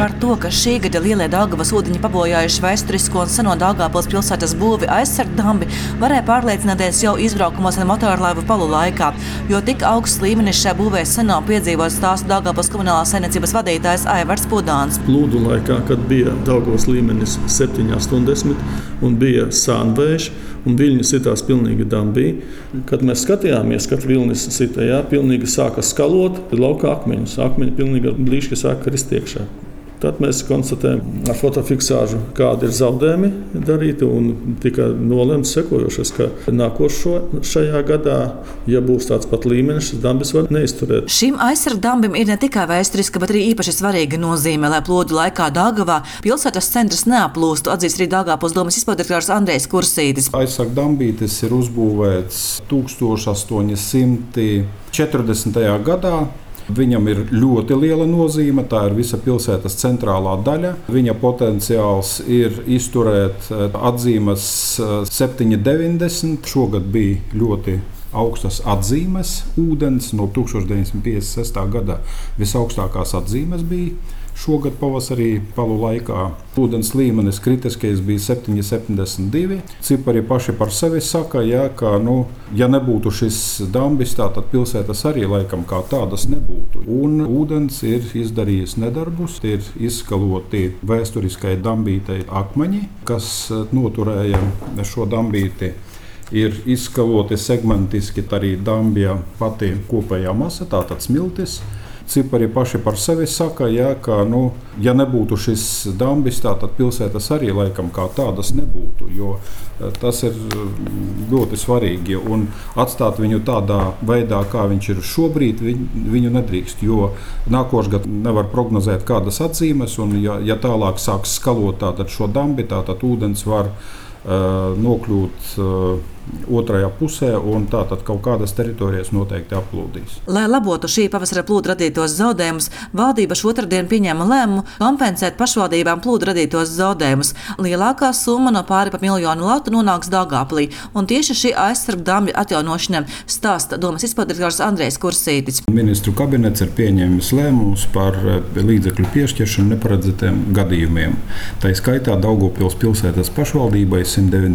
par to, ka šī gada lielie Daugavas ūdeņi pabojājuši vēsturisko un seno Daugavpils pilsētas būvi aizsargdambi, varēja pārliecināties jau izbraukumos ar motorlaivu palu laikā, jo tik augsts līmenis šajā būvē sen nav piedzīvots, stāsta Daugavpils komunālās saimniecības vadītājs Aivars Pudāns. Plūdu laikā, kad bija Daugavas līmenis 7,80 un bija sānvējš, un viļņi sitās pilnīgi dambī. Kad mēs skatījāmies, kad vilnis sita, pilnīgi sāka skalot lauka akmeņus. Akmeņi pilnīgi blīški sāka krist iekšā. Tad mēs konstatējam ar fotofiksāžu, kādi ir zaudējumi darīti, un tika nolemts sekojošais, ka šajā gadā, ja būs tāds pat līmenis, šis dambis var neizturēt. Šim aizsargdambim ir ne tikai vēsturiska, bet arī īpaši svarīga nozīme, lai plūdu laikā Daugavā pilsētas centrs neaplūstu, atzīst arī Daugavpils domes izpildirektors Andrejs Kursītis. Aizsargdambītis ir uzbūvēts 1840. gadā. Viņam ir ļoti liela nozīme, tā ir visa pilsētas centrālā daļa. Viņa potenciāls ir izturēt atzīmes 790. Šogad bija ļoti augstas atzīmes. Ūdens no 1956. gada visaugstākās atzīmes bija. Šogad pavasarī palu laikā ūdens līmenis kritiskais bija 7,72. Cipari paši par sevi saka, ka, ja nebūtu šis dambis, tad pilsētas arī laikam kā tādas nebūtu. Un ūdens ir izdarījis nedarbus, ir izskaloti vēsturiskai dambītei akmeņi, kas noturēja šo dambīti. Ir izskaloti segmentiski arī dambja pati kopējā masa, tātad smiltis. Cipari paši par sevi saka, ka, ja nebūtu šis dambis, tad pilsētas arī laikam kā tādas nebūtu, jo tas ir ļoti svarīgi. Un atstāt viņu tādā veidā, kā viņš ir šobrīd, viņu nedrīkst, jo nākošais gads nevar prognozēt kādas atzīmes, un ja tālāk sāks skalot šo dambi, tad ūdens var nokļūt otrajā pusē, un tātad kaut kādas teritorijas noteikti aplūdīs. Lai labotu šī pavasara plūdu radītos zaudējumus, valdība šotradien pieņēma lēmumu kompensēt pašvaldībām plūdu radītos zaudējumus. Lielākā summa no pāri pa 1 miljonu latu nonāks Daugavpilī, un tieši šī aizsargdambja atjaunošana stāsta domes izpildirektors Andrejs Kursītis. Ministru kabinets ir pieņēmis lēmumus par līdzekļu piešķiršanu neparedzētiem gadījumiem. Tā skaitā Daugavpils pilsētas pašvaldībai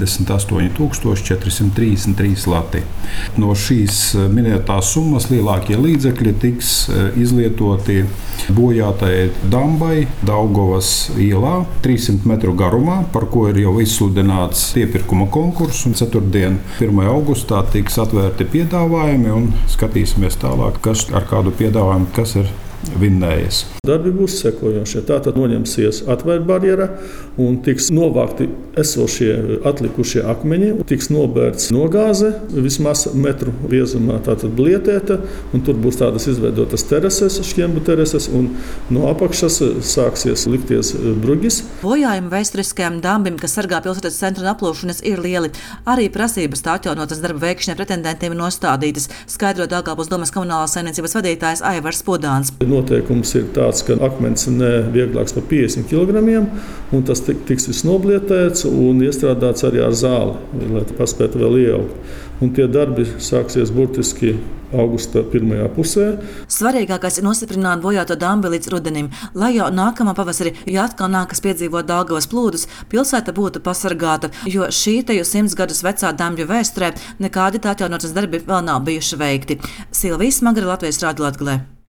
198 433 lati. No šīs minētās summas lielākie līdzekļi tiks izlietoti bojātajai dambai Daugavas ielā 300 metru garumā, par ko ir jau izsludināts iepirkuma konkurss. 4. 1. augustā tiks atvērti piedāvājumi, un skatīsimies tālāk, kas ar kādu piedāvājumu kas ir vinnējies. Darbi būs sekojošie. Tātad noņemsies atvērtbarjera un tiks novākti esošie atlikušie akmeņi, tiks nobērts nogāze vismaz metru biezumā, tātad blietēta, un tur būs tādas izveidotas terases, šķiembu terases, un no apakšas sāksies likties brugis. Bojājumi vēsturiskajam dambim, kas sargā pilsētas centra un aplūšanas, ir lieli. Arī prasības tā atjaunotas darba veikšanai pretendentiem ir nostādītas, skaidro Daugavpils domes komunālās saimniecības vadītājs Aivars Pudāns. Noteikums ir tāds, ka akmens ne vieglāks par 50 kg, un tas tiks viss noblietēts un iestrādāts arī ar zāli, lai paspētu vēl ieaugt. Un tie darbi sāksies burtiski augusta pirmajā pusē. Svarīgākais ir nostiprināt bojāto dambi līdz rudenim, lai jau nākamā pavasarī, ja atkal nākas piedzīvot Daugavas plūdus, pilsēta būtu pasargāta, jo šī te jau 100 gadus vecā dambju vēsturē nekādi tā atjaunotas darbi vēl nav bijuši veikti. Silvija Smagara, Latvijas Radio Latgalē.